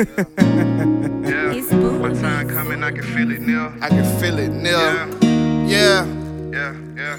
It's boo. My time coming, I can feel it near. I can feel it near. Yeah. Yeah. Yeah.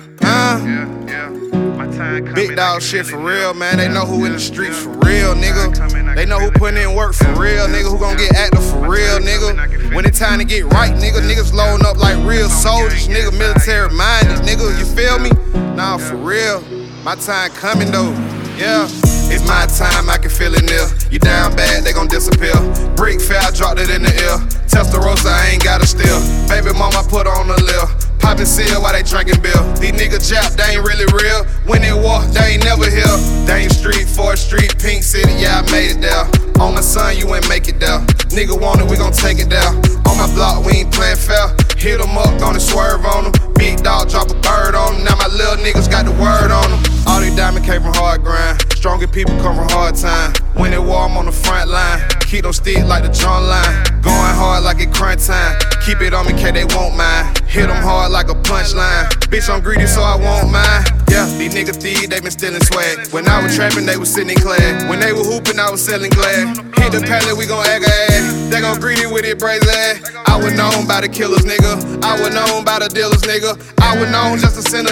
Huh? My time coming, Big dog I can shit feel for it real, near. man. They know who in the streets for real, nigga. They know who putting in work for real, nigga. Who gon' get active for real, nigga. When it's time to get right, nigga. Niggas loading up like real soldiers, nigga. Military minded, nigga. You feel me? Nah, for real. My time coming though. Yeah. It's my time, I can feel it near. You down bad, they gon' disappear. Brick fair, I dropped it in the air. Testarossa, I ain't gotta steal. Baby mama put on the lil. Poppin' seal while they drinking beer. These niggas jap, they ain't really real. When they walk, they ain't never here. Dame Street, 4th Street, Pink City, yeah, I made it there. On my son, you ain't make it there. Nigga want it, we gon' take it down. On my block, we ain't playin' fair. Hit 'em up, gonna swerve on them. Big dog, drop a bird on them. Now my little niggas got the word on them. All these diamonds came from hard grind. Stronger people come from hard time. When they war, I'm on the front line. Keep them stick like the drum line. Going hard like it crunch time. Keep it on me, K, they won't mind. Hit them hard like a punchline. Bitch, I'm greedy, so I won't mind. Yeah, these niggas thieves, they been stealing swag. When I was trapping, they was sitting in class. When they were hooping, I was selling glass. Hit the pallet, we gon' egg ass. They gon' greedy with it, brazen ass. I was known by the killers, nigga. I was known by the dealers, nigga. I was known just to send a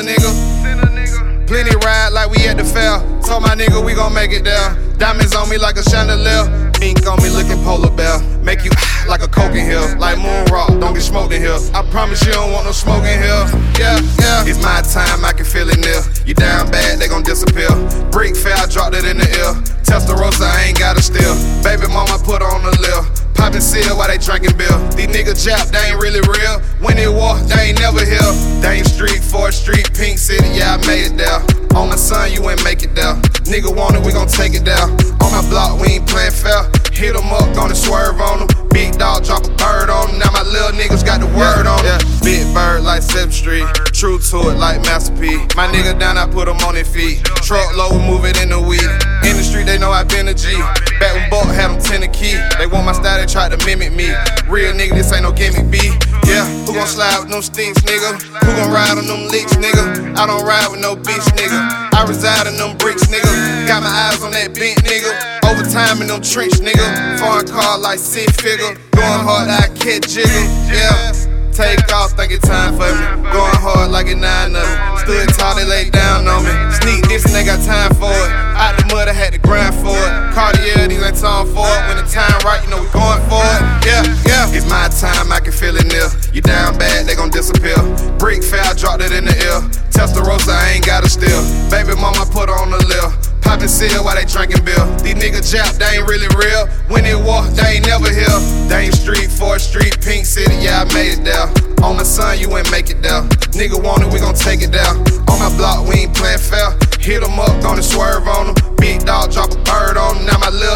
nigga. Plenty ride like we at the fair. Told my nigga we gon' make it there. Diamonds on me like a chandelier. Ink on me looking polar bear. Make you like a coke in here. Like moon rock, don't get smoked in here. I promise you don't want no smoke in here. Yeah. It's my time, I can feel it near. You down bad, they gon' disappear. Brick fair, I dropped it in the air. Testarossa, I ain't gotta steal. Baby mama put on the lil. Poppin' seal while they drinking beer. These niggas jap, they ain't really real. When they walk, they ain't never here. Dame Street, 4th Street, Pink City, yeah, I made it there. On my son, you ain't make it there. Nigga want it, we gon' take it down. On my block, we ain't playin' fair. Hit 'em up, gonna swerve on them. Big dog, drop a bird on them. Now my little niggas got the word on them. Big bird like 7th Street. True to it like Master P. My nigga down, I put 'em on their feet. Truck low, we move it in the weed. In the street, they know I been a G. Back when Buck had them 10 the key. They want my style, they try to mimic me. Real nigga, this ain't no gimmick, B. Yeah, who gon' slide with them stinks, nigga? Who gon' ride on them licks, nigga? I don't ride with no bitch, nigga. I reside in them bricks, nigga. Got my eyes on that bent, nigga. Overtime in them trench, nigga. Foreign car like 6 figure. Going hard, I catch jigger. Yeah. Take off, think it's time for me. Going hard like it 9 of them. Stood tall, they laid down on me. Sneak this and they got time for it. Out the mud, I had to grind for it. Cartier, these ain't time for it. When the time right, you know we going for it. Yeah. It's my time, I can feel it near. You down bad, they gon' disappear. Brick fair, I dropped it in the air. Testarossa, I ain't gotta steal. Baby mama put on the lil. Poppin' seal while they drinking beer. These niggas jap, they ain't really real. When they walk, they ain't never here. Dame Street, 4th Street, Pink City, yeah, I made it there. On my son, you ain't make it there. Nigga want it, we gon' take it down. On my block, we ain't playin' fair. Hit 'em up, gonna swerve on them. Big dog, drop a bird on them. Now my little